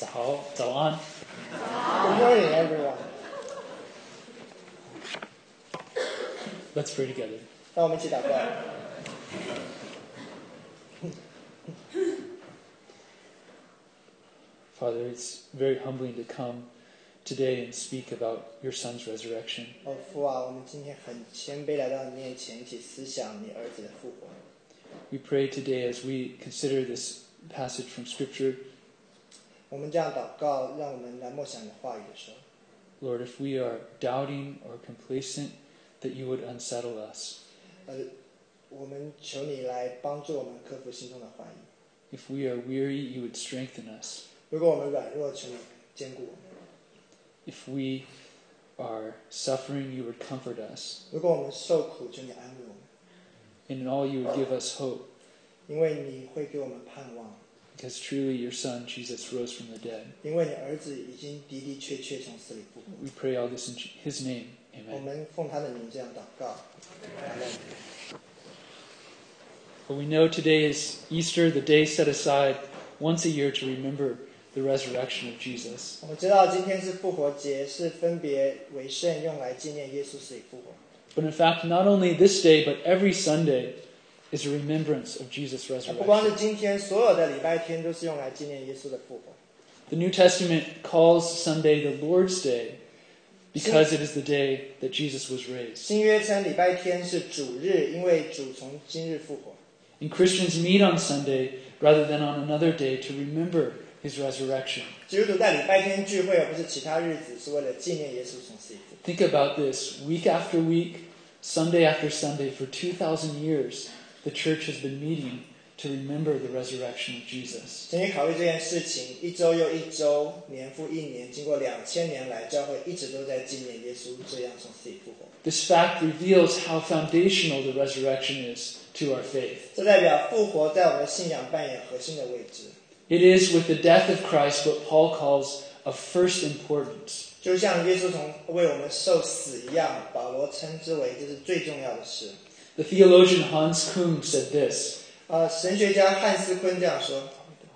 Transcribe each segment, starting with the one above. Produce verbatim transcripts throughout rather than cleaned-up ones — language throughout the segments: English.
早早安。 Good morning, everyone. Let's pray together. 让我们一起祷告。 Father, it's very humbling to come today and speak about your son's resurrection. 哦，父啊，我们今天很谦卑来到你面前，一起思想你儿子的复活。 We pray today as we consider this passage from Scripture, 我们这样祷告，让我们来默想你的话语的时候， Lord, if we are doubting or complacent, that you would unsettle us. 呃，我们求你来帮助我们克服心中的怀疑。 If we are weary, you would strengthen us. 如果我们软弱，求你坚固我们； If we are suffering, you would comfort us. 如果我们受苦，求你安慰我们， And in all, you would give us hope, 因为你会给我们盼望， because truly your son, Jesus, rose from the dead. 因为你儿子已经的的确确从死里复活。 We pray all this in his name. 我 Amen. 们奉他的名这样祷告。阿门。 But we know today is Easter, the day set aside once a year to remember the resurrection of Jesus. 我们知道今天是复活节，是分别为圣，用来纪念耶稣死里复活。 But in fact, not only this day, but every Sunday is a remembrance of Jesus' 不光是 resurrection. 今天，所有的礼拜天都是用来纪念耶稣的复活。 The New Testament calls Sunday the Lord's Day because it is the day that Jesus was raised. 新约称礼拜天是主日，因为主从今日复活。 And Christians meet on Sunday rather than on another day to remember his resurrection. 基督徒在礼拜天聚会，而不是其他日子，是为了纪念耶稣从死里复活。 Think about this. Week after week, Sunday after Sunday, for two thousand years, the church has been meeting to remember the resurrection of Jesus. 请你考虑这件事情，一周又一周，年复一年，经过两千年来，教会一直都在纪念耶稣这样从死里复活。 This fact reveals how foundational the resurrection is to our faith. 这代表复活在我们的信仰扮演核心的位置。 It is with the death of Christ what Paul calls of first importance. 就像耶稣从为我们受死一样，保罗称之为这是最重要的事。 The theologian Hans Küng said this: 呃，神学家汉斯坤这样说。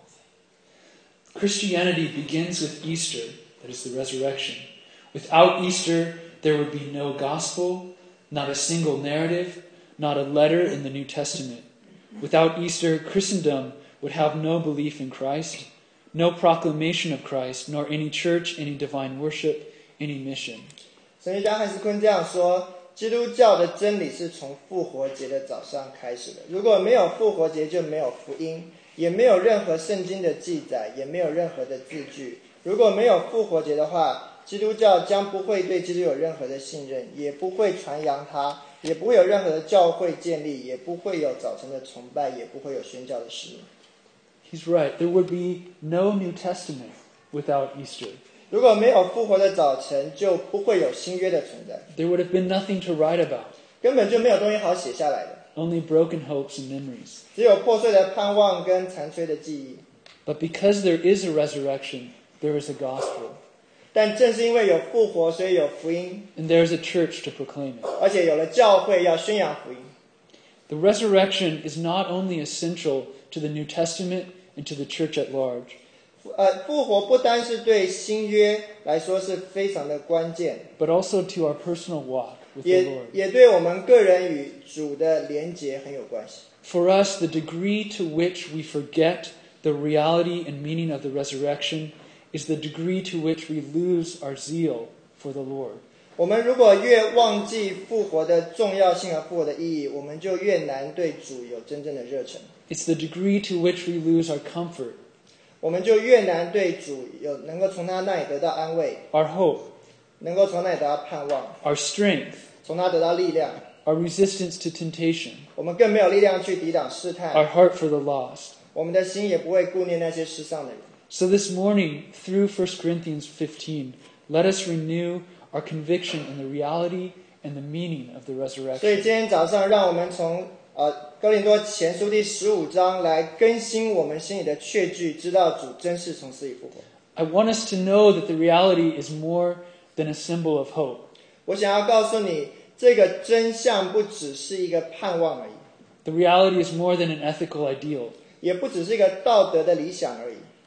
Christianity begins with Easter, that is the resurrection. Without Easter, there would be no gospel, not a single narrative, not a letter in the New Testament. Without Easter, Christendom would have no belief in Christ, no proclamation of Christ, nor any church, any divine worship, any mission. 神学家汉斯坤这样说：基督教的真理是从复活节的早上开始的。如果没有复活节，就没有福音，也没有任何圣经的记载，也没有任何的字句。如果没有复活节的话，基督教将不会对基督有任何的信任，也不会传扬它，也不会有任何的教会建立，也不会有早晨的崇拜，也不会有宣教的使命。 He's right. There would be no New Testament without Easter. 如果没有复活的早晨，就不会有新约的存在， There would have been nothing to write about, 根本就没有东西好写下来的， only broken hopes and memories. 只有破碎的盼望跟残缺的记忆。 But because there is a resurrection, there is a gospel, 但正是因为有复活，所以有福音， and there is a church to proclaim it. 而且有了教会要宣扬福音。 The resurrection is not only essential to the New Testament and to the church at large, 呃，复活不单是对新约来说是非常的关键， but also to our personal walk with the 也 Lord. 也对我们个人与主的连结很有关系。 For us, the degree to which we forget the reality and meaning of the resurrection is the degree to which we lose our zeal for the Lord. 我们如果越忘记复活的重要性和复活的意义，我们就越难对主有真正的热忱， It's the degree to which we lose our comfort, 我们就越难对主有能够从他那里得到安慰， our hope, 能够从那里得到盼望， our strength, 从他得到力量。 our resistance to temptation, 我们更没有力量去抵挡试 our 探， heart for the lost. 我们的心也不会顾念那些世上的人。 So this morning, through First Corinthians fifteen, let us renew our conviction in the reality and the meaning of the 所以 resurrection. 今天早上，让我们从呃哥林多前书第十五章来更新我们心里的确据，知道主真是从死里复活。 I want us to know that the reality is more than a symbol of hope. 我想要告诉你，这个真相不只是一个盼望而已， The reality is more than an ethical ideal. 也不只是一个道德的理想而已。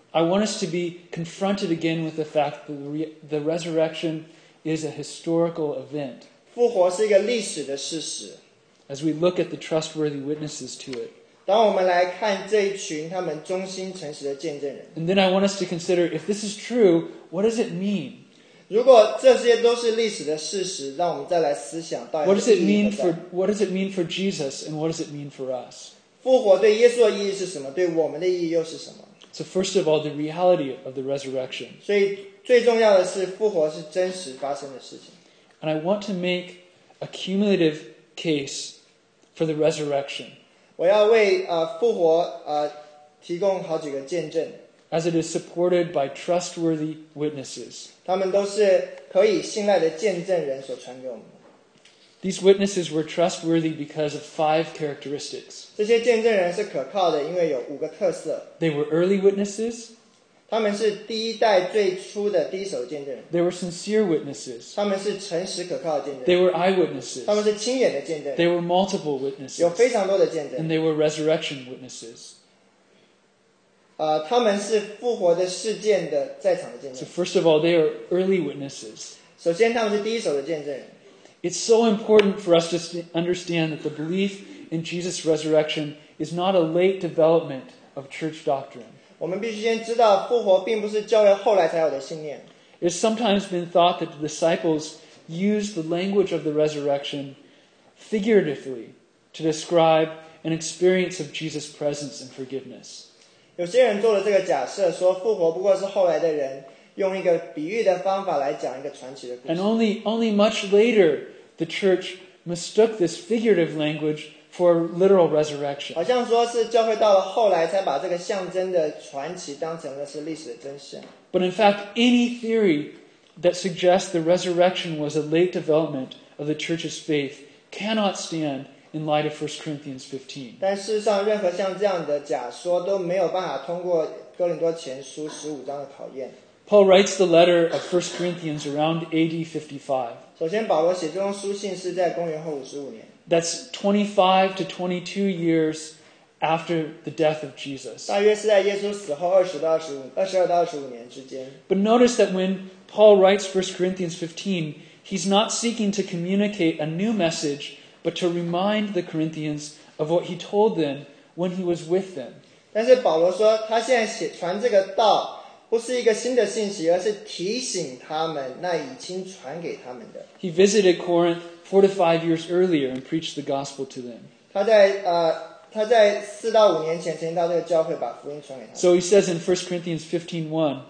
I want us to be confronted again with the fact that the, re- the resurrection is a historical event. 复活是一个历史的事实。 As we look at the trustworthy witnesses to it. 当我们来看这一群他们忠心诚实的见证人， And then I want us to consider, if this is true, what does it mean? 如果这些都是历史的事实，让我们再来思想到底 What does it 意义 mean 何 for 在。 what does it mean for Jesus, and what does it mean for us? 复活对耶稣的意义是什么？对我们的意义又是什么？ So first of all, the reality of the resurrection. 所以最重要的是，复活是真实发生的事情。 And I want to make a cumulative case for the resurrection, 我要为呃复活呃提供好几个见证， as it is supported by trustworthy witnesses. 他们都是可以信赖的见证人所传给我们的。 These witnesses were trustworthy because of five characteristics. 这些见证人是可靠的，因为有五个特色。 They were early witnesses, 他们是第一代最初的第一手见证人， they were sincere witnesses, 他们是诚实可靠的见证 they 人， were eyewitnesses, 他们是亲眼的见证 they 人， were multiple 有 witnesses, 非常多的见证 and 人。 they were resurrection witnesses. 呃，他们是复活的事件的在场的见证 So 人。 first of all, they are early witnesses. 首先，他们是第一手的见证人。 It's so important for us to st- understand that the belief in Jesus' resurrection is not a late development of church doctrine. 我们必须先知道，复活并不是教会后来才有的信念。 It has sometimes been thought that the disciples used the language of the resurrection figuratively to describe an experience of Jesus' presence and forgiveness. 有些人做了这个假设，说复活不过是后来的人用一个比喻的方法来讲一个传奇的故 And 事。 only, only much later, the church mistook this figurative language for literal resurrection. 好像说是教会到了后来才把这个象征的传奇当成了是历史的真相。 But in fact, any theory that suggests the resurrection was a late development of the church's faith cannot stand in light of First Corinthians fifteen. 但事实上，任何像这样的假说都没有办法通过哥林多前书十五章的考验。 Paul writes the letter of First Corinthians around A D fifty-five. 首先，保罗写这封书信是在公元后五十五年， That's twenty-five to twenty-two years after the death of Jesus. 大约是在耶稣死后二十到二十五、二十二到二十五年之间。 But notice that when Paul writes First Corinthians fifteen, he's not seeking to communicate a new message, but to remind the Corinthians of what he told them when he was with them. 但是保罗说，他现在写传这个道，不是一个新的信息，而是提醒他们那已经传给他们的。 He visited Corinth four to five years earlier and preached the gospel to them. 他在呃他在四到五年前曾经到这个教会把福音传给他们。 So he says in First Corinthians fifteen one,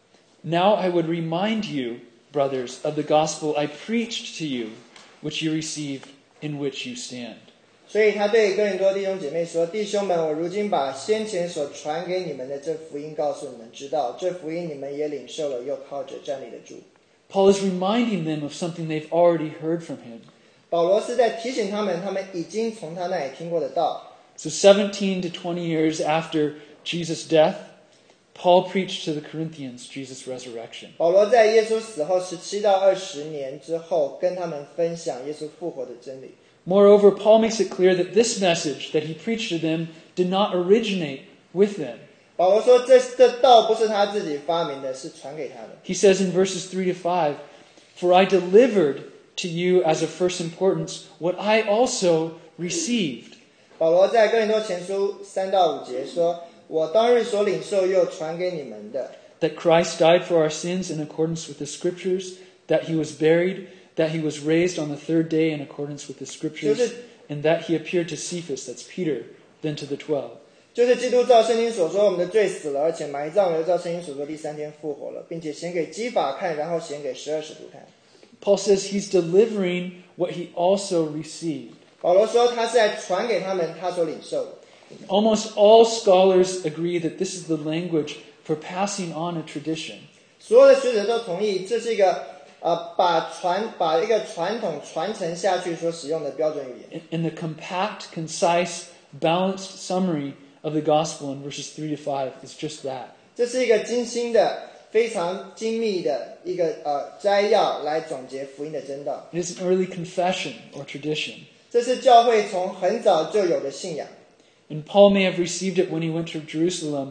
"Now I would remind you, brothers, of the gospel I preached to you, which you received, in which you stand." 所以他对哥林多弟兄姐妹说：“弟兄们，我如今把先前所传给你们的这福音告诉你们知道，这福音你们也领受了，又靠着站立得住。” Paul is reminding them of something they've already heard from him. 保罗是在提醒他们，他们已经从他那里听过的道。 So seventeen to twenty years after Jesus' death, Paul preached to the Corinthians Jesus' resurrection. 保罗在耶稣死后十七到二十年之后，跟他们分享耶稣复活的真理。 Moreover, Paul makes it clear that this message that he preached to them did not originate with them. 保罗说这：“这道不是他自己发明的，是传给他的。” He says in verses three to five, "For I delivered to you as of first importance what I also received." 保罗在哥林多前书三到五节说：“我当日所领受又传给你们的， That Christ died for our sins in accordance with the Scriptures, that he was buried, that he was raised on the third day in accordance with the Scriptures, and that he appeared to Cephas," that's Peter, then to the twelve. 就是基督照圣经所说，我们的罪死了，而且埋葬了，又照圣经所说第三天复活了，并且显给基法看，然后显给十二使徒看。” Paul says he's delivering what he also received. 保罗说他是在传给他们他所领受的。 Almost all scholars agree that this is the language for passing on a tradition. 所有的学者都同意，这是一个呃把传把一个传统传承下去所使用的标准语言。 And the compact, concise, balanced summary of the gospel in verses three to five is just that. 这是一个精心的、非常精密的一个呃摘要来总结福音的真道。 It is an early confession or tradition. 这是教会从很早就有的信仰。 And Paul may have received it when he went to Jerusalem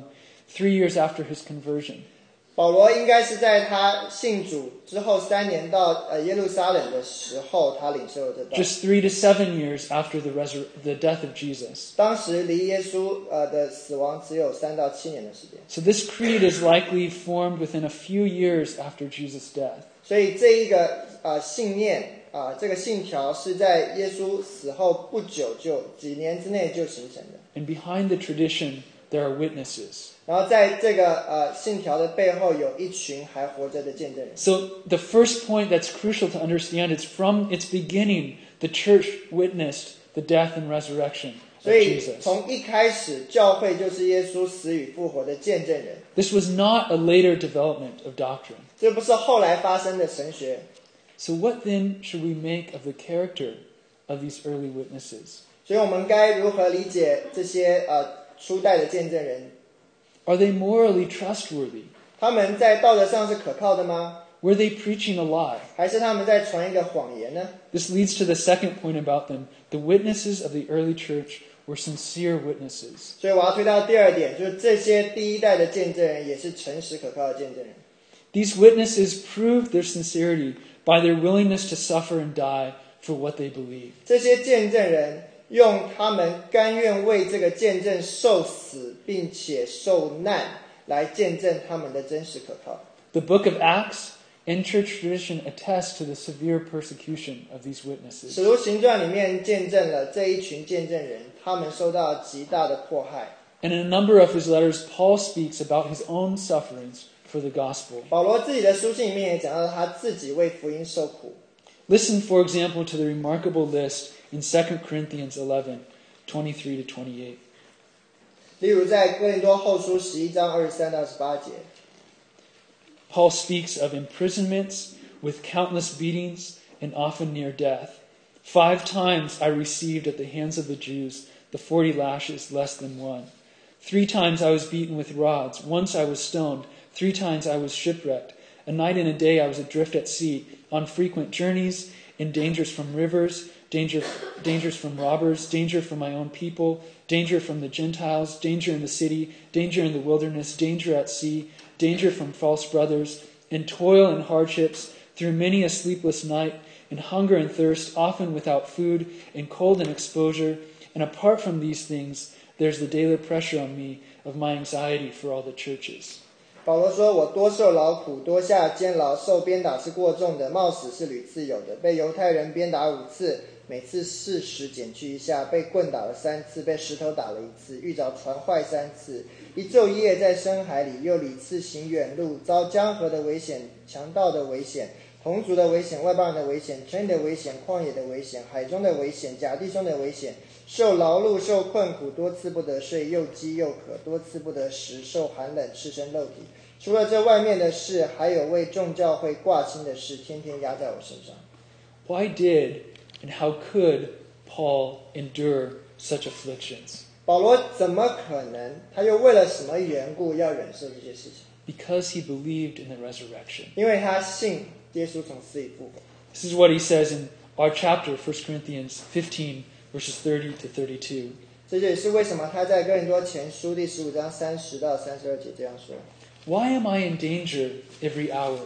three years after his conversion. 保罗应该是在他信主之后三年到呃耶路撒冷的时候，他领受了这道。 Just three to seven years after the, resur- the death of Jesus. 当时离耶稣呃的死亡只有三到七年的时间。 So this creed is likely formed within a few years after Jesus' death. 所以这一个呃信念啊、呃，这个信条是在耶稣死后不久就几年之内就形成的。 And behind the tradition, there are witnesses. 然后在这个呃信条的背后，有一群还活着的见证人。 So the first point that's crucial to understand is from its beginning, the church witnessed the death and resurrection of 所以 Jesus. 从一开始，教会就是耶稣死与复活的见证人。 This was not a later development of doctrine. 这不是后来发生的神学。 So what then should we make of the character of these early witnesses? 所以我们该如何理解这些呃初代的见证人？ Are they morally trustworthy? 他们在道德上是可靠的吗？ Were they preaching a lie? 还是他们在传一个谎言呢？ This leads to the second point about them. The witnesses of the early church were sincere witnesses. 所以我要推到第二点，就是这些第一代的见证人也是诚实可靠的见证人。 These witnesses proved their sincerity by their willingness to suffer and die for what they believed. 这些见证人用他们甘愿为这个见证受死并且受难来见证他们的真实可靠。 The book of Acts and church tradition attest to the severe persecution of these witnesses. 使徒行传里面见证了这一群见证人，他们受到极大的迫害。 And in a number of his letters, Paul speaks about his own sufferings for the gospel. 保罗自己的书信里面也讲到他自己为福音受苦。 Listen, for example, to the remarkable list in Second Corinthians eleven, twenty-three to twenty-eight. 例如在哥林多后书十一章二十三到十八节， Paul speaks of imprisonments with countless beatings and often near death. Five times I received at the hands of the Jews the forty lashes less than one. Three times I was beaten with rods. Once I was stoned. Three times I was shipwrecked. A night and a day I was adrift at sea, on frequent journeys, in dangers from rivers, danger, dangers from robbers, danger from my own people, danger from the Gentiles, danger in the city, danger in the wilderness, danger at sea, danger from false brothers, in toil and hardships, through many a sleepless night, in hunger and thirst, often without food, in cold and exposure. And apart from these things, there's the daily pressure on me of my anxiety for all the churches. 保罗说：“我多受劳苦，多下监牢，受鞭打是过重的，冒死是屡次有的。被犹太人鞭打五次，每次四十减去一下；被棍打了三次，被石头打了一次；遇着船坏三次；一昼一夜在深海里，又屡次行远路，遭江河的危险、强盗的危险、同族的危险、外邦人的危险、城里的危险、旷野的危险、海中的危险、假弟兄的危险。受劳碌，受困苦，多次不得睡，又饥又渴，多次不得食，受寒冷，赤身露体。除了这外面的事，还有为众教会挂心的事，天天压在我身上。” Why did and how could Paul endure such afflictions? 保罗怎么可能？他又为了什么缘故要忍受这些事情？ Because he believed in the resurrection. 因为他信耶稣从死里复活。 This is what he says in our chapter, First Corinthians fifteen, verses thirty to thirty-two. 这也是为什么他在哥林多前书第十五章三十到三十二节这样说。 Why am I in danger every hour?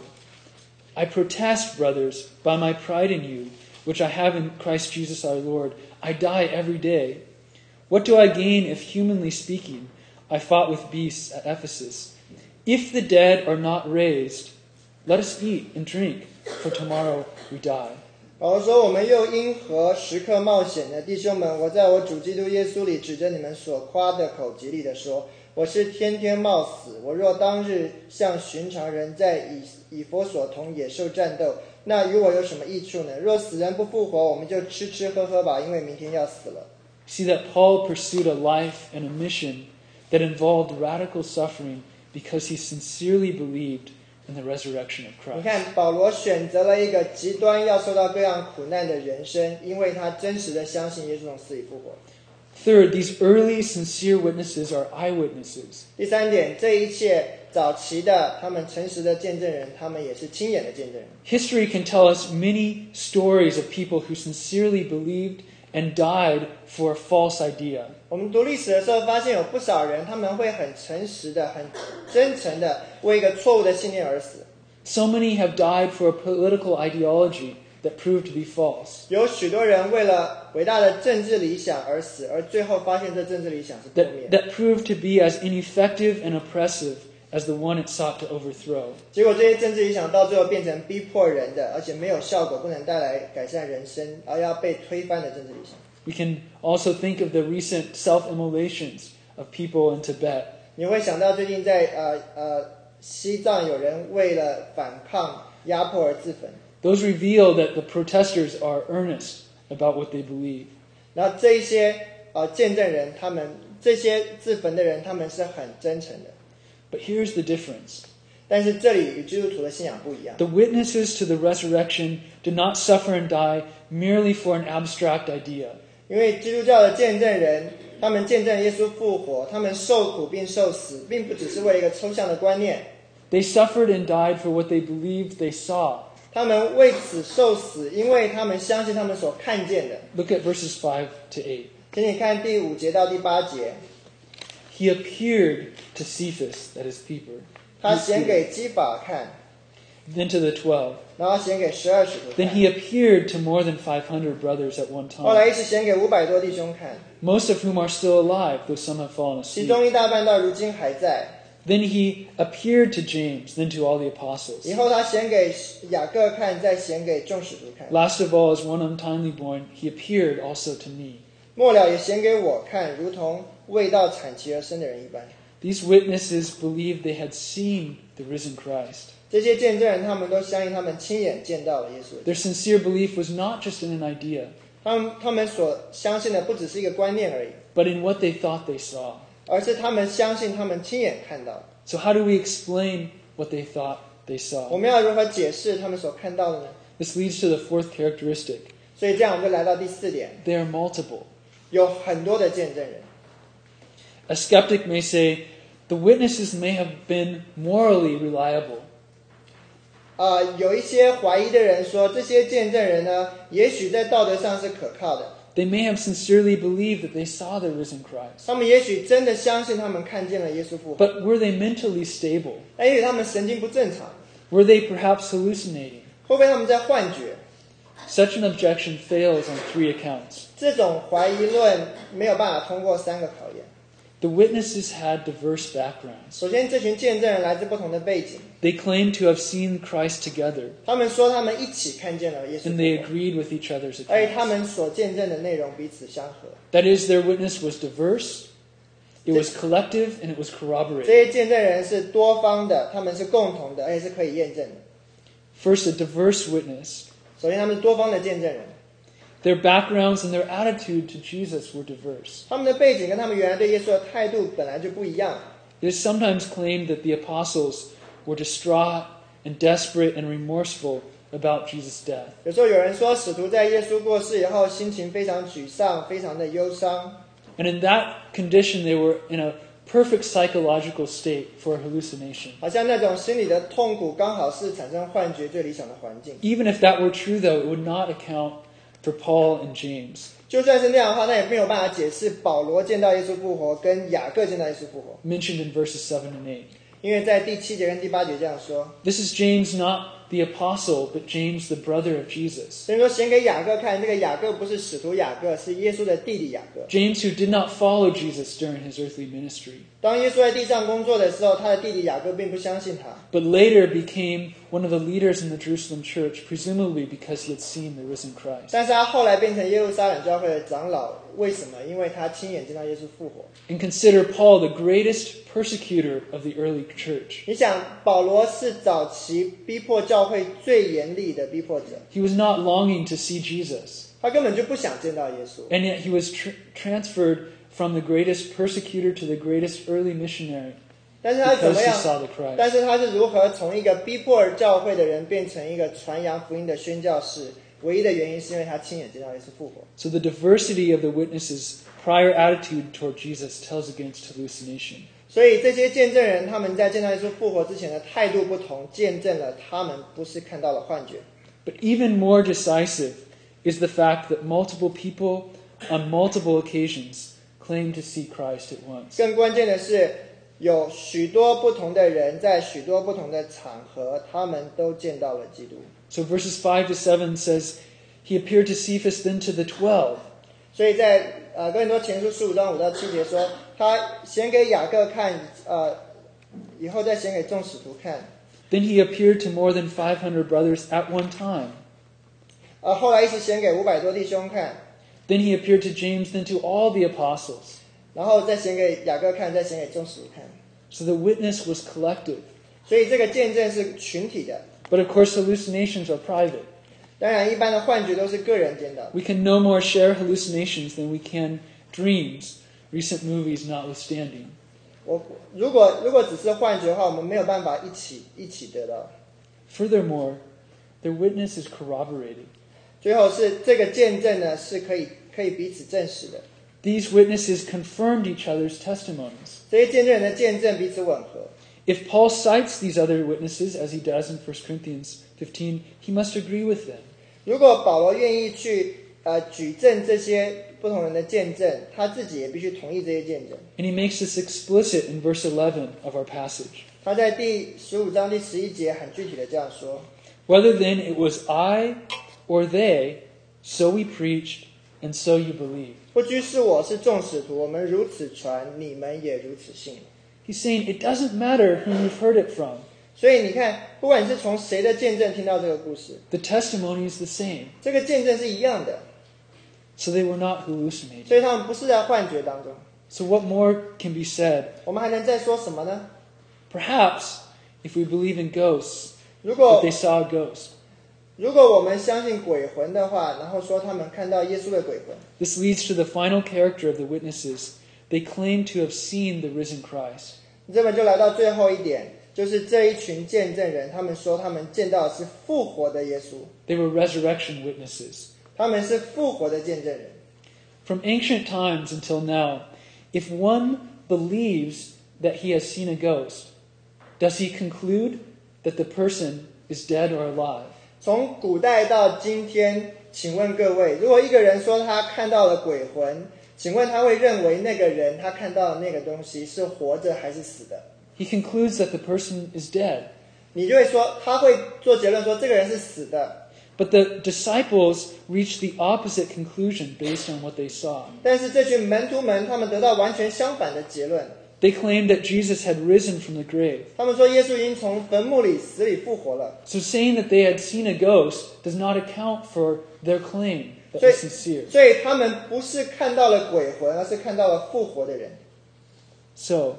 I protest, brothers, by my pride in you, which I have in Christ Jesus our Lord. I die every day. What do I gain if, humanly speaking, I fought with beasts at Ephesus? If the dead are not raised, let us eat and drink, for tomorrow we die. 保罗说：“我们又因何时刻冒险呢？弟兄们，我在我主基督耶稣里指着你们所夸的口极力地说，我是天天冒死。我若当日像寻常人在以以弗所同野兽战斗，那与我有什么益处呢？若死人不复活，我们就吃吃喝喝吧，因为明天要死了。” See that Paul pursued a life and a mission that involved radical suffering because he sincerely believed in the resurrection of 你 Christ. 看，保罗选择了一个极端要受到各样苦难的人生，因为他真实的相信耶稣从死里复活。 Third, these early sincere witnesses are eyewitnesses. 第三点，这一切早期的他们诚实的见证人，他们也是亲眼的见证人。 History can tell us many stories of people who sincerely believed and died for a false idea. 我们读历史的时候发现有不少人他们会很诚实的很真诚的为一个错误的信念而死。 So many have died for a political ideology that proved to be false. 有许多人为了伟大的政治理想而死，而最后发现这政治理想是破灭 That, 的。 that proved to be as ineffective and oppressive as the one it sought to overthrow. 结果这些政治理想到最后变成逼迫人的，而且没有效果，不能带来改善人生，而要被推翻的政治理想。 We can also think of the recent self-immolations of people in Tibet. 你会想到最近在呃呃西藏有人为了反抗压迫而自焚， Those reveal that the protesters are earnest about what they believe. 然后这一些呃见证人，他们这些自焚的人，他们是很真诚的。 But here's the difference. 但是这里与基督徒的信仰不一样。 The witnesses to the resurrection did not suffer and die merely for an abstract idea. 因为基督教的见证人，他们见证耶稣复活，他们受苦并受死，并不只是为了一个抽象的观念， They suffered and died for what they believed they saw. 他们为此受死，因为他们相信他们所看见的。 Look at verses five to eight. 请你看第五节到第八节， He appeared to Cephas, that is Peter, 他显给基法看， then to the twelve. 然后显给十二使徒 Then 看， he appeared to more than five hundred brothers at one 后来 time, 一直显给五百多弟兄看， most of whom are still alive, though some have fallen 其 asleep. 中一大半到如今还在。 Then he appeared to James, then to all the apostles. 以后他显给雅各看，再显给众使徒看， Last of all, as one untimely born, he appeared also to me. 末了也显给我看，如同未到产期而生的人一般。 These witnesses believed they had seen the risen Christ. 这些见证人，他们都相信他们亲眼见到了耶稣的。 Their sincere belief was not just in an idea, 他们他们所相信的不只是一个观念而已， but in what they thought they saw. 而是他们相信他们亲眼看到。 So how do we explain what they thought they 我 saw? 们要如何解释他们所看到的呢？ This leads to the fourth characteristic. 所以这样我们就来到第四点， They are multiple. 有很多的见证人。 A skeptic may say, the witnesses may have been morally reliable. 啊、有一些怀疑的人说，这些见证人呢，也许在道德上是可靠的， They may have sincerely believed that they saw the risen Christ. 他们也许真的相信他们看见了耶稣复活， But were they mentally stable? 但也许他们神经不正常， Were they perhaps hallucinating? 会不会他们在幻觉？ Such an objection fails on three accounts. 这种怀疑论没有办法通过三个考验。 The witnesses had diverse backgrounds. 首先，这群见证人来自不同的背景， They claimed to have seen Christ together, 他们说他们一起看见了耶稣 and they 复活， agreed with each other's 而且他 accounts. 们所见证的内容彼此相合。 That is, their witness was diverse, it was collective, and it was 这 corroborated. 些见证人是多方的，他们是共同的，而且是可以验证的。 First, a diverse witness. 首先，他们是多方的见证人， Their backgrounds and their attitude to Jesus were diverse. 他们的背景跟他们原来对耶稣的态度本来就不一样。 It is sometimes claimed that the apostles were distraught and desperate and remorseful about Jesus' death. 有时候有人说，使徒在耶稣过世以后，心情非常沮丧，非常的忧伤。 And in that condition, they were in a perfect psychological state for hallucination. 好像那种心理的痛苦，刚好是产生幻觉最理想的环境。 Even if that were true, though, it would not account for Paul and James. 就算是那样的话，那也没有办法解释保罗见到耶稣复活，跟雅各见到耶稣复活。 Mentioned in verses seven and eight. 因为在第七节跟第八节这样说， This is James, not the apostle, but James, the brother of Jesus. 所以说显给雅各看，这个雅各不是使徒雅各，是耶稣的弟弟雅各。 James, who did not follow Jesus during his earthly ministry, 当耶稣在地上工作的时候，他的弟弟雅各并不相信他， but later became one of the leaders in the Jerusalem church, presumably because he had seen the risen Christ. 但是他后来变成耶路撒冷教会的长老，为什么？因为他亲眼见到耶稣复活。 And consider Paul the greatest persecutor of the early church. 你想，保罗是早期逼迫教会最严厉的逼迫者， He was not longing to see Jesus, 他根本就不想见到耶稣， and yet he was tr- transferred from the greatest persecutor to the greatest early missionary 但是他怎 because 么 he 样？ saw the Christ. 但是他是如何从一个逼迫教会的人变成一个传扬福音的宣教士？唯一的原因是因为他亲眼见到耶稣复活。 So the diversity of the witnesses' prior attitude toward Jesus tells against hallucination. 所以这些见证人他们在见到耶稣复活之前的态度不同，见证了他们不是看到了幻觉。 But even more decisive is the fact that multiple people on multiple occasions, claim to see Christ at once. 更关键的是，有许多不同的人在许多不同的场合，他们都见到了基督。 So verses five to seven says, He appeared to Cephas, then to the twelve. 所以在呃哥林多前书十五章五到七节说，他显给雅各看，呃，以后再显给众使徒看。 Then he appeared to more than five hundred brothers at one time. 呃，后来一直显给五百多弟兄看。 Then he appeared to James, then to all the apostles. 然后再显给雅各看，再显给众使徒看。 So the witness was collective. 所以这个见证是群体的。 But of course, hallucinations are private. 当然，一般的幻觉都是个人见到。 We can no more share hallucinations than we can dreams, recent movies notwithstanding. 我如果如果只是幻觉的话，我们没有办法一起一起得到。 Furthermore, their witness is corroborated. 最后是这个见证呢，是可以可以彼此证实的。 These witnesses confirmed each other's testimonies. 这些见证人的见证彼此吻合。 If Paul cites these other witnesses, as he does in First Corinthians fifteen, he must agree with them. 如果保罗愿意去呃举证这些不同人的见证，他自己也必须同意这些见证。 And he makes this explicit in verse eleven of our passage. 他在第十五章第十一节很具体的这样说 Whether then it was I or they, so we preached, and so you believed. 不拘是我是众使徒，我们如此传，你们也如此信。 He's saying it doesn't matter who you've heard it from. 所以你看，不管你是从谁的见证听到这个故事， The testimony is the same. 这个见证是一样的， So they were not hallucinating. 所以他们不是在幻觉当中。 So what more can be said? 我们还能再说什么呢？ Perhaps, if we believe in ghosts, 如 that 果 they saw a ghost. 如果我们相信鬼魂的话，然后说他们看到耶稣的鬼魂， This leads to the final character of the witnesses. They claim to have seen the risen Christ. 这么就来到最后一点，就是这一群见证人，他们说他们见到的是复活的耶稣， They were resurrection witnesses. 他们是复活的见证人。 From ancient times until now, if one believes that he has seen a ghost, does he conclude that the person is dead or alive? 从古代到今天，请问各位，如果一个人说他看到了鬼魂，请问他会认为那个人他看到的那个东西是活着还是死的？ He concludes that the person is dead. 你就会说，他会做结论说这个人是死的。 But the disciples reached the opposite conclusion based on what they saw. 但是这群门徒们，他们得到完全相反的结论。 They claimed that Jesus had risen from the grave. 他们说耶稣已经从坟墓里死里复活了。 So saying that they had seen a ghost does not account for their claim that 所以 was sincere. 所以他们不是看到了鬼魂，而是看到了复活的人。 So,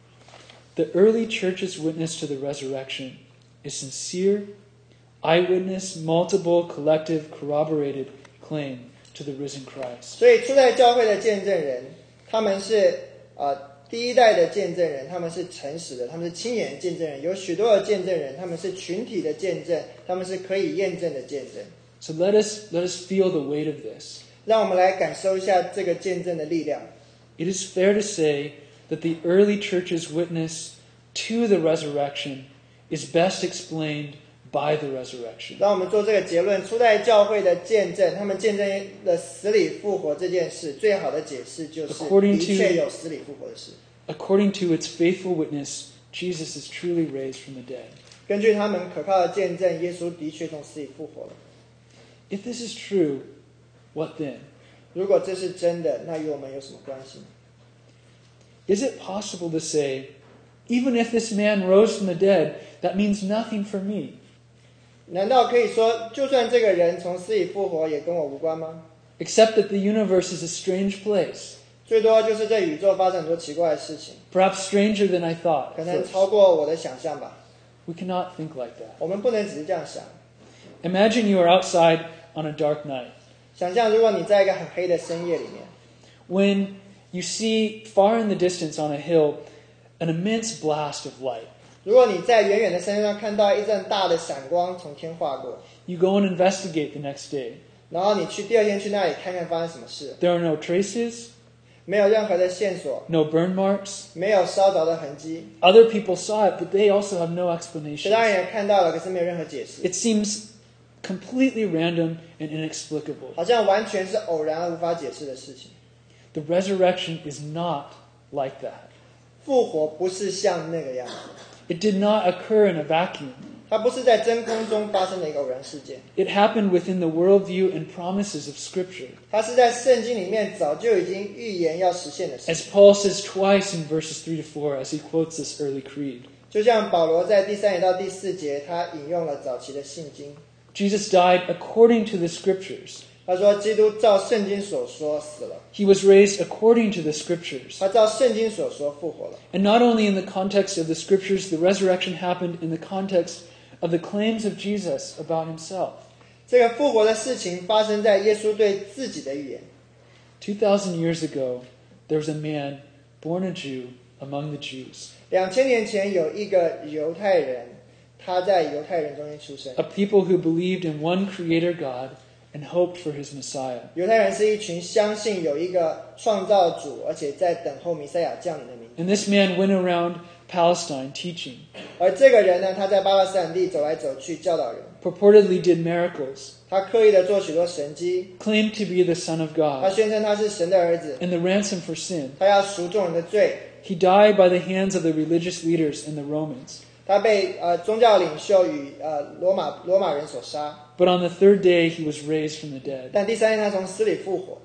the early church's witness to the resurrection is sincere, eyewitness, multiple, collective, corroborated claim to the risen Christ. 所以初代教会的见证人，他们是呃第一代的见证人，他们是诚实的，他们是亲眼见证人。有许多的见证人，他们是群体的见证，他们是可以验证的见证。 So let us let us feel the weight of this. 让我们来感受一下这个见证的力量。 It is fair to say that the early church's witness to the resurrection is best explained by the resurrection. 让我们做这个结论：初代教会的见证，他们见证了死里复活这件事，最好的解释就是 According 的 to- 确有死里复活的事。 According to its faithful witness, Jesus is truly raised from the dead. 根据他们可靠的见证，耶稣的确从死里复活了。 If this is true, what then? 如果这是真的，那与我们有什么关系呢？ Is it possible to say, even if this man rose from the dead, that means nothing for me? 难道可以说，就算这个人从死里复活，也跟我无关吗？ Except that the universe is a strange place, 最多就是这宇宙发生很多奇怪的事情， perhaps stranger than I thought. 可 at 能 first. 超过我的想象吧。 We cannot think like that. 我们不能只是这样想。 Imagine you are outside on a dark night. 想象如果你在一个很黑的深夜里面， When you see far in the distance on a hill an immense blast of light, 如果你在远远的山上看到一阵大的闪光从天划过， you go and investigate the next day. 然后你去第二天去那里看看发生什么事， There are no traces, 没有任何的线索， no burn marks. 没有烧着的痕迹， Other people saw it, but they also have no 其 explanation. 他人也看到了，可是没有任何解释。 It seems completely random and inexplicable. 好像完全是偶然而无法解释的事情。 The resurrection is not like that. 复活不是像那个样子， It did not occur in a vacuum. 它不是在真空中发生的一个偶然事件， It happened within the worldview and promises of Scripture. 它是在圣经里面早就已经预言要实现的事 As 情。 Paul says twice in verses three to four as he quotes this early creed. 就像保罗在第三节到第四节，他引用了早期的信经， Jesus died according to the Scriptures. 他说基督照圣经所说死了， He was raised according to the Scriptures. 他照圣经所说复活了。 And not only in the context of the Scriptures, the resurrection happened in the context of the claims of Jesus about himself. 这个复活的事情发生在耶稣对自己的预言。 Two thousand years ago, there was a man born a Jew among the Jews, 两千年前有一个犹太人，他在犹太人中间出生。 a people who believed in one Creator God and hoped for his Messiah. 犹太人是一群相信有一个创造主，而且在等候弥赛亚降临的民族。 And this man went around Palestine teaching, 而这个人呢，他在巴勒斯坦地走来走去教导人， purportedly did miracles, 他刻意的做许多神迹， claimed to be the Son of 他 God 宣称他是神的儿子， and the ransom for sin. 他要赎众人的罪， He died by the hands of the religious leaders and the Romans. 他被呃宗教领袖与呃罗马罗马人所杀， But on the third day, he was raised from the dead. 但第三天他从死里复活。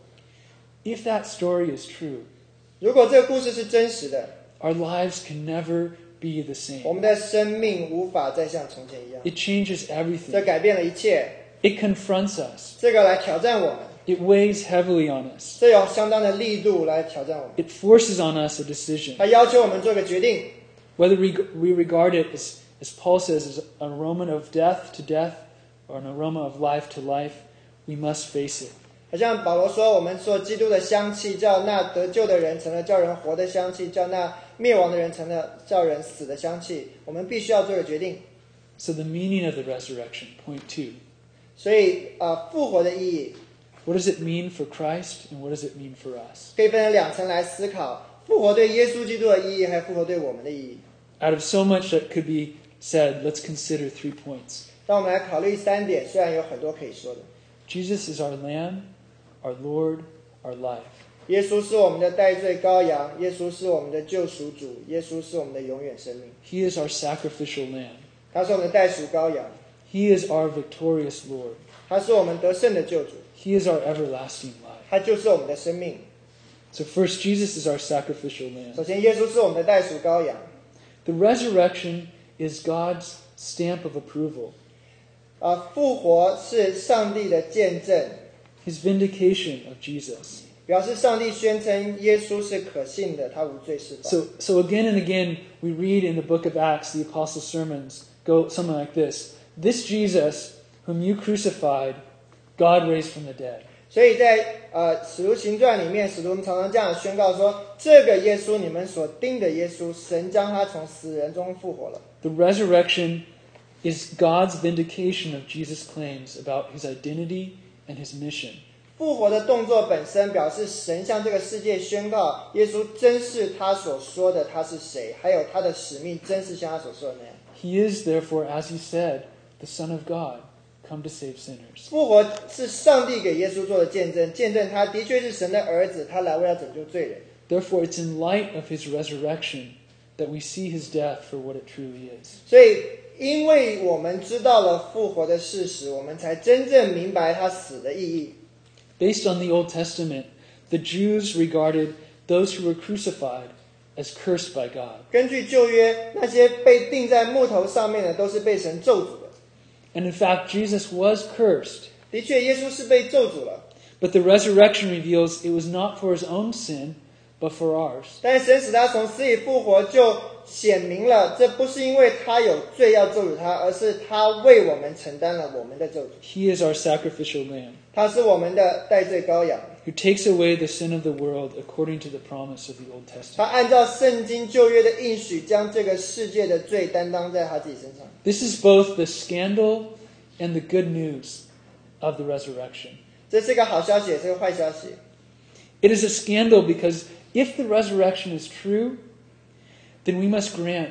If that story is true, 如果这个故事是真实的， our lives can never be the 我 same. 们的生命无法再像从前一样， It changes 这 everything. 改变了一切， It confronts us. 这个来挑战我们， It weighs heavily on us. 这有相当的力度来挑战我们， It forces on us a decision. 他要求我们做个决定， Whether we, we regard it, as, as Paul says, as an aroma of death to death or an aroma of life to life, we must face it. 好像保罗说，我们说基督的香气，叫那得救的人成了叫人活的香气，叫那灭亡的人成了叫人死的香气。我们必须要做个决定。 So the meaning of the resurrection, point two. 所以，呃，复活的意义 What does it mean for Christ and what does it mean for us? 可以分成两层来思考：复活对耶稣基督的意义，还有复活对我们的意义。 Out of so much that could be said, let's consider three points. 让我们来考虑三点，虽然有很多可以说的。 Jesus is our Lamb, our Lord, our life. 耶稣是我们的代罪羔羊，耶稣是我们的救赎主，耶稣是我们的永远生命。 He is our sacrificial lamb. 他是我们的代赎羔羊， He is our victorious Lord. 他是我们得胜的救主， He is our everlasting life. 他就是我们的生命。 So first, Jesus is our sacrificial lamb. 首先，耶稣是我们的代赎羔羊。 The resurrection is God's stamp of approval, 啊，复活是上帝的见证， His vindication of Jesus. 表示上帝宣称耶稣是可信的，他无罪释放。 So, so again and again, we read in the book of Acts, the apostles' sermons go something like this. This Jesus, whom you crucified, God raised from the dead. 所以在呃使徒行传里面，使徒们常常这样宣告说：这个耶稣，你们所钉的耶稣，神将他从死人中复活了。 The resurrection is God's vindication of Jesus' claims about his identity and his mission. 复活的动作本身表示神向这个世界宣告，耶稣真是他所说的他是谁，还有他的使命真是像他所说的那样。 He is, therefore, as he said, the Son of God, come to save sinners. 复活是上帝给耶稣做的见证，见证他的确是神的儿子，他来为了拯救罪人。 Therefore, it's in light of his resurrection that we see his death for what it truly is. 所以，因为我们知道了复活的事实，我们才真正明白他死的意义。 Based on the Old Testament, the Jews regarded those who were crucified as cursed by God. 根据旧约，那些被钉在木头上面的都是被神咒诅的。 And in fact, Jesus was cursed. 的确，耶稣是被咒诅了。 But the resurrection reveals it was not for his own sin, but for ours. 但是神使他从死里复活，就显明了，这不是因为他有罪要咒诅他，而是他为我们承担了我们的咒诅。 He is our sacrificial lamb, 他是我们的代罪羔羊， who takes away the sin of the world according to the promise of the Old 他 Testament. 按照圣经旧约的应许，将这个世界的罪担当在他自己身上。 This is both the scandal and the good news of the resurrection. 这是个好消息，也是个坏消息。 It is a scandal because if the resurrection is true, then we must grant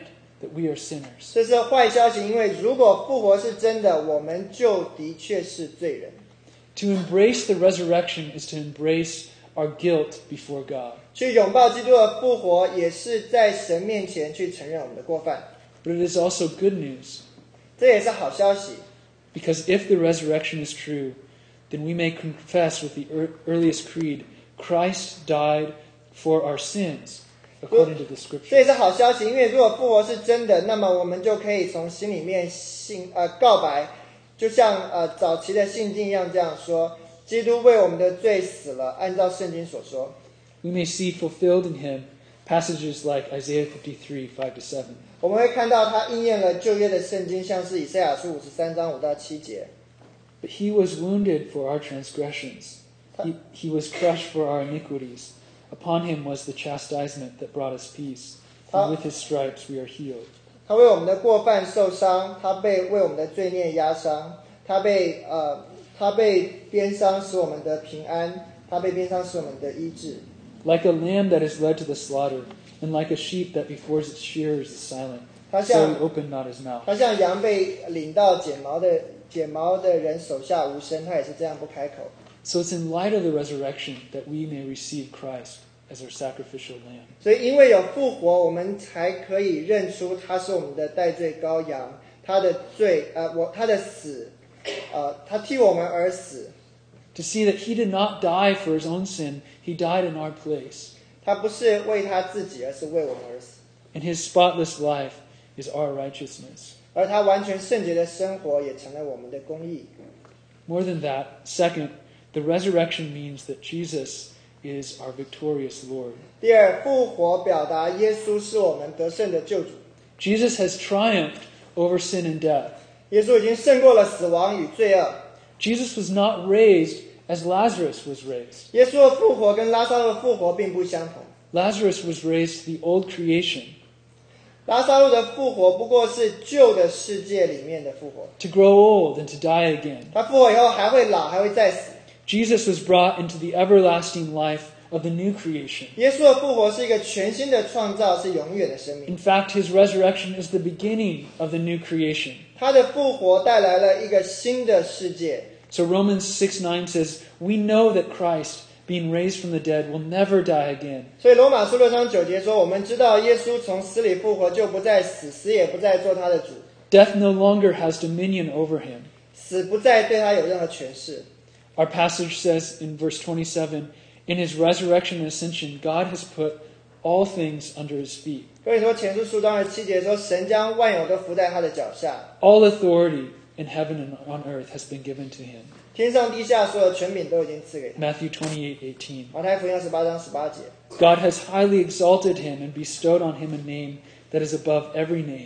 that we are sinners. 这是坏消息，因为如果复活是真的，我们就的确是罪人。 To embrace the resurrection is to embrace our guilt before God. 去拥抱基督的复活，也是在神面前去承认我们的过犯。 But it is also good news. 这也是好消息， Because if the resurrection is true, then we may confess with the earliest creed, Christ died for our sins, according to the 这 Scripture. 也是好消息，因为如果复活是真的，那么我们就可以从心里面信呃告白，就像呃早期的信经一样这样说：基督为我们的罪死了，按照圣经所说。 We may see fulfilled in him passages like Isaiah fifty-three, five to seven. 我们会看到他应验了旧约的圣经，像是以赛亚书五十三章五到七节。 But he was wounded for our transgressions. He, he was crushed for our iniquities. Upon him was the chastisement that brought us peace. And with his stripes we are healed. 他为我们的过犯受伤，他被为我们的罪孽压伤，他被呃他被鞭伤使我们得平安，他被鞭伤使我们得医治。 Like a lamb that is led to the slaughter, and like a sheep that before its shearers is silent, 他 so 像 he opened not his mouth. 他像羊被领到剪毛的剪毛的人手下无声，他也是这样不开口。 So it's in light of the resurrection that we may receive Christ as our sacrificial lamb. 所以因为有复活，我们才可以认出他是我们的代罪羔羊，他的罪呃我他的死，呃他替我们而死。 To see that he did not die for his own sin, he died in our place. 他不是为他自己，而是为我们而死。 And his spotless life is our righteousness. 而他完全圣洁的生活也成了我们的公义。 More than that, second, the resurrection means that Jesus is our victorious Lord. 第二，复活表达耶稣是我们得胜的救主。 Jesus has triumphed over sin and death. 耶稣已经胜过了死亡与罪恶。 Jesus was not raised as Lazarus was raised. 耶稣的复活跟拉撒路的复活并不相同。 Lazarus was raised to the old creation, 拉撒路的复活不过是旧的世界里面的复活， to grow old and to die again. 他复活以后还会老，还会再死。 Jesus was brought into the everlasting life of the new creation. 耶稣的复活是一个全新的创造，是永远的生命。 In fact, his resurrection is the beginning of the new creation. 他的复活带来了一个新的世界。 So Romans six nine says, "We know that Christ, being raised from the dead, will never die again." 所以罗马书六章九节说，我们知道耶稣从死里复活，就不再死，死也不再做他的主， Death no longer has dominion over him. 死不再对他有任何权势。 Our passage says in verse twenty-seven, "In his resurrection and ascension, God has put all things under his feet." 所以说前书书章二十七节说，神将万有都伏在他的脚下， All authority in heaven and on earth has been given to him. 天上地下所有权柄都已经赐给他。 Matthew twenty-eight eighteen. 马太福音二十八章十八节， God has highly exalted him and bestowed on him a name that is above every name,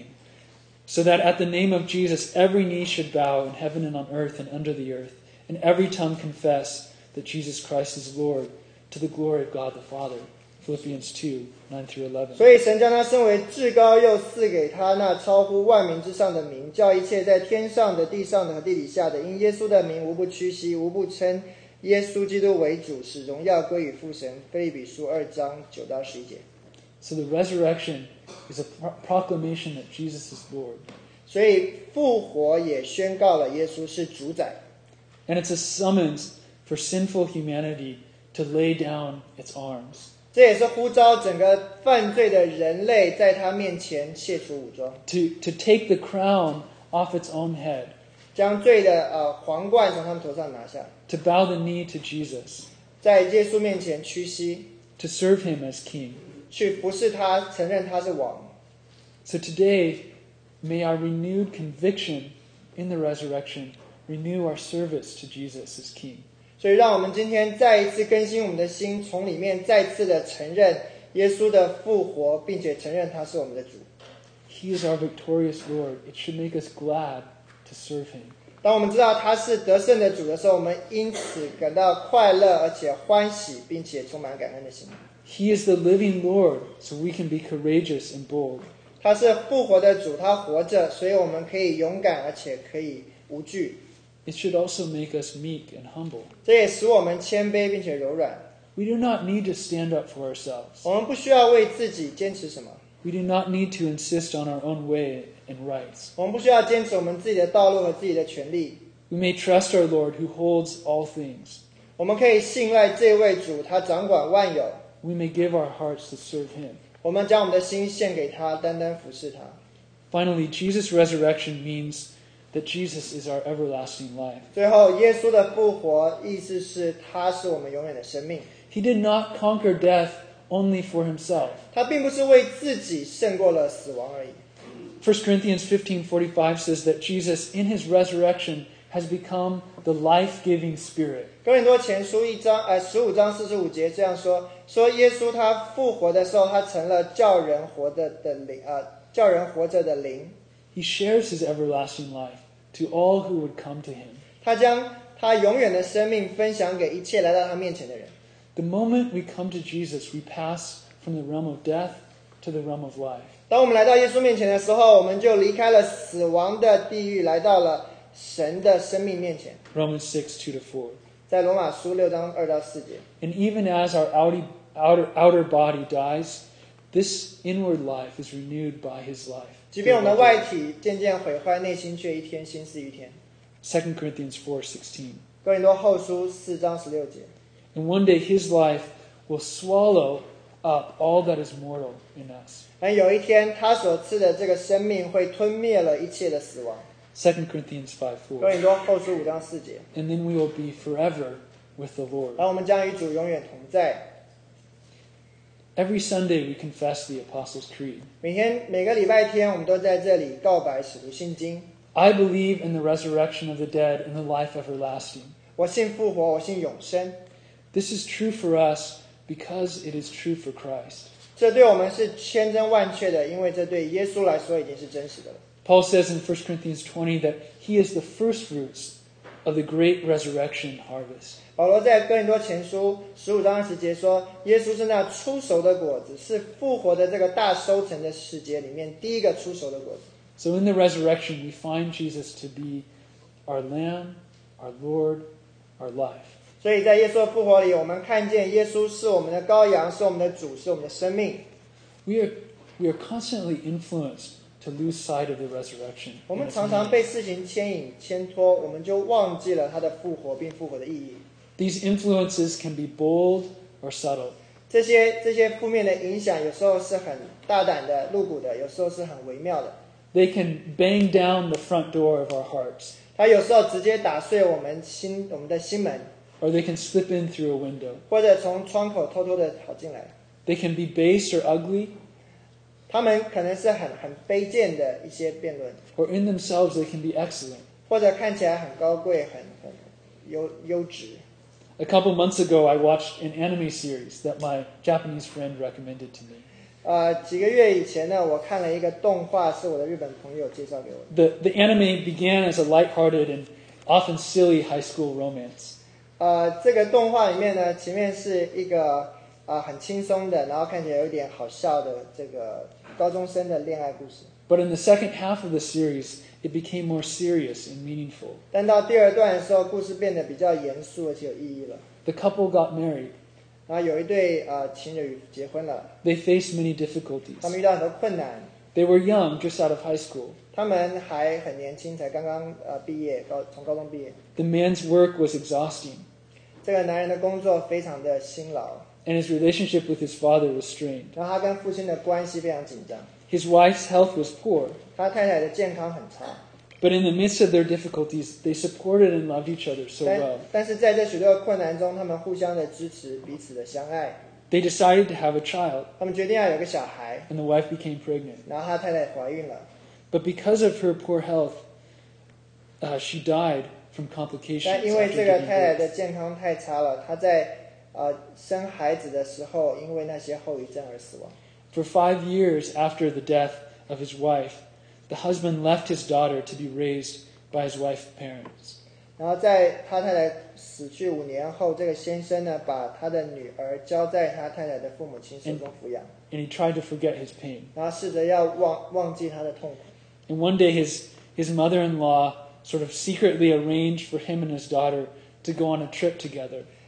so that at the name of Jesus every knee should bow in heaven and on earth and under the earth, and every tongue confess that Jesus Christ is Lord, to the glory of God the Father. Philippians two nine through eleven. 所以神将他升为至高，又赐给他那超乎万民之上的名，叫一切在天上的、地上的和地底下的，因耶稣的名无不屈膝，无不称耶稣基督为主，使荣耀归于父神。腓立比书二章九到十一节。 So the resurrection is a pro- proclamation that Jesus is Lord. 所以复活也宣告了耶稣是主宰， And it's a summons for sinful humanity to lay down its arms, 这也是呼召整个犯罪的人类在他面前卸除武装， to, to take the crown off its own head, 将罪的呃皇冠从他们头上拿下， to bow the knee to Jesus, 在耶稣面前屈膝， to serve him as king. 去服侍他，承认他是王。 So today, may our renewed conviction in the resurrection renew our service to Jesus as king. 所以让我们今天再一次更新我们的心，从里面再次的承认耶稣的复活，并且承认他是我们的主。 He is our victorious Lord. It should make us glad to serve him. 当我们知道他是得胜的主的时候，我们因此感到快乐，而且欢喜，并且充满感恩的心。 He is the living Lord, so we can be courageous and bold. 他是复活的主，他活着，所以我们可以勇敢，而且可以无惧。 It should also make us meek and humble. 这也使我们谦卑并且柔软。 We do not need to stand up for ourselves. 我们不需要为自己坚持什么， We do not need to insist on our own way and rights. 我们不需要坚持我们自己的道路和自己的权利。 We may trust our Lord who holds all things. 我们可以信赖这位主，他掌管万有。 We may give our hearts to serve him. 我们将我们的心献给他，单单服侍他。 Finally, Jesus' resurrection means that Jesus is our everlasting life. 最后，耶稣的复活，意思是他是我们永远的生命。 He did not conquer death only for himself. 他并不是为自己胜过了死亡而已。 First Corinthians fifteen forty-five says that Jesus, in his resurrection, has become the life-giving Spirit. 哥林多前书一章，呃，十五章四十五节这样说：说耶稣他复活的时候，他成了叫人活的的灵，呃，叫人活着的灵。 He shares his everlasting life to all who would come to him. 他将他永远的生命分享给一切来到他面前的人。 The moment we come to Jesus, we pass from the realm of death to the realm of life. 当我们来到耶稣面前的时候，我们就离开了死亡的地狱，来到了神的生命面前。 Romans six two to four. 在罗马书六章二到四节。 And even as our outy, outer, outer body dies, this inward life is renewed by his life. 即便我们的外体渐渐毁坏，内心却一天新似一天。 Second Corinthians four sixteen. 哥林多后书四章十六节。 And one day his life will swallow up all that is mortal in us. 而有一天，他所赐的这个生命会吞灭了一切的死亡。 Second Corinthians five 哥 four. 林多后书五章四节。 And then we will be forever with the Lord. 然后我们将与主永远同在。 Every Sunday we confess the Apostles' Creed. 每天每个礼拜天，我们都在这里告白使徒信经。 I believe in the resurrection of the dead and the life everlasting. 我信复活，我信永生。 This is true for us because it is true for Christ. 这对我们是千真万确的，因为这对耶稣来说已经是真实的了。 Paul says in First Corinthians twenty that he is the first fruits of the great resurrection harvest. 保罗在哥林多前书十五章二十节说，耶稣是那初熟的果子，是复活的这个大收成的时节里面第一个出熟的果子。 So in the resurrection we find Jesus to be our Lamb, our Lord, our life. 所以在耶稣的复活里，我们看见耶稣是我们的羔羊，是我们的主，是我们的生命。 We are, we are constantly influenced to lose sight of the resurrection. 我们常常被事情牵引牵拖，我们就忘记了他的复活并复活的意义。 These influences can be bold or subtle. 这些这些负面的影响，有时候是很大胆的、露骨的，有时候是很微妙的。 They can bang down the front door of our hearts, 它有时候直接打碎我们心我们的心门， or they can slip in through a window. 或者从窗口偷偷的跑进来。 They can be base or ugly, 他们可能是很很卑贱的一些辩论， or in themselves they can be excellent. 或者看起来很高贵、很很优优质。 A couple months ago, I watched an anime series that my Japanese friend recommended to me. 呃，几个月以前呢，我看了一个动画，是我的日本朋友介绍给我的。 The, the anime began as a lighthearted and often silly high school romance. 呃，这个动画里面呢，前面是一个啊、呃、很轻松的，然后看起来有点好笑的这个高中生的恋爱故事。 But in the second half of the series, it became more serious and meaningful. 但到第二段的时候，故事变得比较严肃而且有意义了。 The couple got married. 然后有一对呃情侣结婚了， They faced many 他 difficulties. 们遇到很多困难， They were young, just out of high school. 他们还很年轻，才刚刚呃毕业，高从高中毕业。 The man's work was exhausting, 这个男人的工作非常的辛劳， and his relationship with his father was strained. 然后他跟父亲的关系非常紧张， His wife's health was poor, 他太太的健康很差。 but in the midst of their difficulties, they supported and loved each other so 但 well. 但是在这许多的困难中，他们互相的支持，彼此的相爱。 They decided to have a child, 他们决定要有个小孩， and the wife became pregnant. 然后他太太怀孕了， But because of her poor health, uh, she died from complications 但因为 after 这个 giving 太太 birth. 的健康太差了，她在呃生孩子的时候，因为那些后遗症而死亡。 For five years after the death of his wife, the husband left his daughter to be raised by his wife's parents. 然后在他太太死去五年后，这个先生呢，把他的女儿交在他太太的父母亲手中抚养， And he tried to forget his pain. 然后试着要忘忘记他的痛苦。 And one day his, his mother-in-law sort of secretly arranged for him and his daughter to go on a trip together.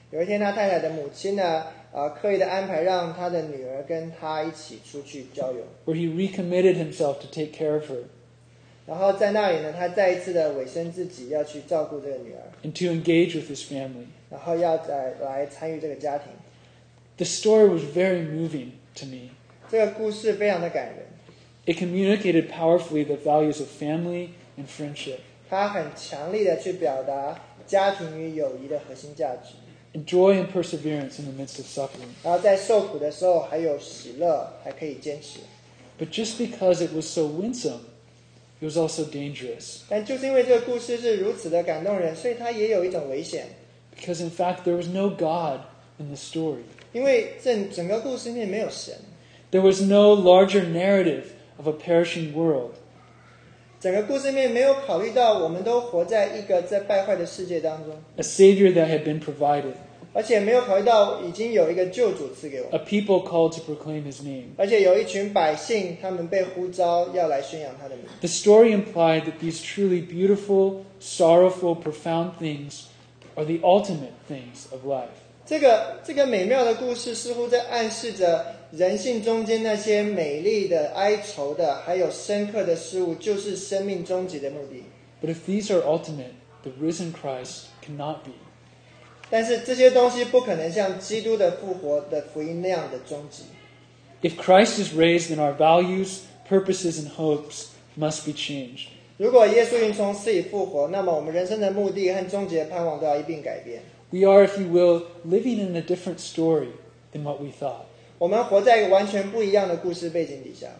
有一天，他太太的母亲呢，呃，刻意的安排让他的女儿跟他一起出去郊游， where he recommitted himself to take care of her 然后在那里呢，他再一次的委身自己，要去照顾这个女儿， and to engage with his family. 然后要再来参与这个家庭。 The story was very moving to me. 这个故事非常的感人， It communicated powerfully the values of family and friendship, 他很强力的去表达家庭与友谊的核心价值， and joy and perseverance in the midst of suffering. 然后在受苦的时候还有喜乐，还可以坚持。 But just because it was so winsome, it was also dangerous. 但就是因为这个故事是如此的感动人，所以它也有一种危险， Because in fact, there was no God in the story. 因为整整个故事里面没有神， There was no larger narrative of a perishing world. 整个故事里面没有考虑到我们都活在一个在败坏的世界当中， A Savior that had been provided. 而且没有考虑到已经有一个救主赐给我们， A people called to proclaim His name. 而且有一群百姓，他们被呼召要来宣扬他的名。 The story implied that these truly beautiful, sorrowful, profound things are the ultimate things of life. 这个这个美妙的故事似乎在暗示着人性中间那些美丽的、哀愁的，还有深刻的事物，就是生命终极的目的。 But if these are ultimate, the risen Christ cannot be. 但是这些东西不可能像基督的复活的福音那样的终极。 If Christ is raised, then our values, purposes, and hopes must be changed. 如果耶稣因从死里复活，那么我们人生的目的和终极的盼望都要一并改变。 We are, if you will, living in a different story than what we thought. 我们活在一个完全不一样的故事背景底下。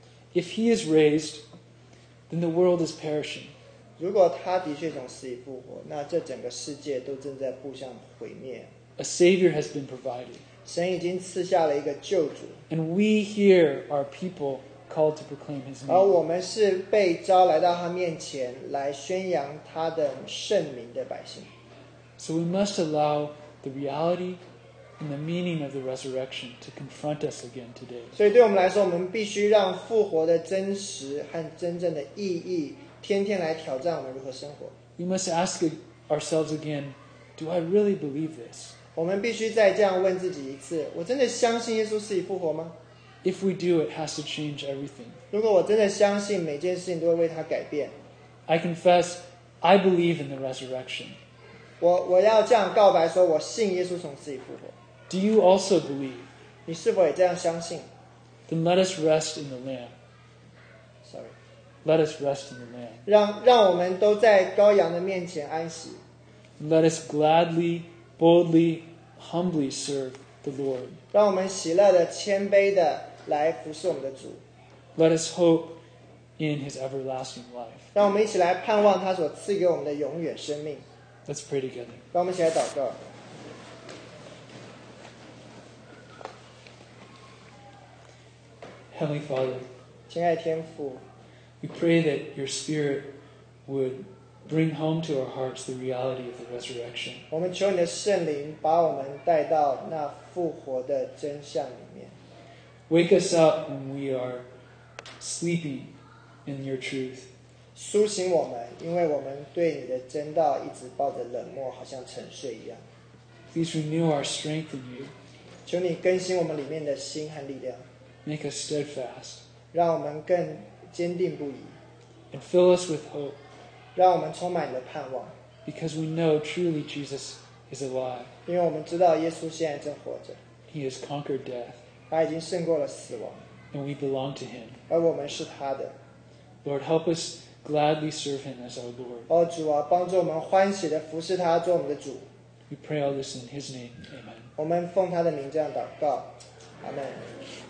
If He is raised, then the world is perishing. 如果他的确从死里复活，那这整个世界都正在步向毁灭。 A Savior has been provided. 神已经赐下了一个救主， And we here are people called to proclaim His 而 name. 我们是被召来到他面前来宣扬他的圣名的百姓。 So we must allow the reality and the meaning of the resurrection to confront us again today. 所以对我们来说，我们必须让复活的真实和真正的意义天天来挑战我们如何生活。 We must ask ourselves again, do I really believe this? 我们必须再这样问自己一次：我真的相信耶稣死里复活吗？ If we do, it has to change everything. 如果我真的相信每件事情都会为他改变， I confess I believe in the resurrection. 我我要这样告白说：我信耶稣从死里复活。 Do you also believe? 你是否也这样相信 Then let us rest in the Lamb. ？Sorry， Let us rest in the Lamb. 让让我们都在羔羊的面前安息。 Let us gladly, boldly, humbly serve the Lord. 让我们喜乐的、谦卑的来服侍我们的主。 Let us hope in His everlasting life. 让我们一起来盼望他所赐给我们的永远生命。 Let's pray together. 让我们一起来祷告。 Heavenly Father, 亲爱的天父， we pray that your Spirit would bring home to our hearts the reality of the resurrection. 我们求你的圣灵把我们带到那复活的真相里面， Wake us up when we are sleeping in your truth. 苏醒我们，因为我们对你的真道一直抱着冷漠，好像沉睡一样。 Please renew our strength in you. 求你更新我们里面的心和力量， Make us steadfast 让我们更坚定不移， and fill us with hope 让我们充满你的盼望， because we know truly Jesus is alive. 因为我们知道耶稣现在正活着， He has conquered death 他已经胜过了死亡， and we belong to Him. 而我们是他的。 Lord, help us gladly serve Him as our Lord. 哦，主啊，帮助我们欢喜的服侍他，做我们的主。 We pray all this in His name. Amen. 我们奉他的名这样祷告，阿门。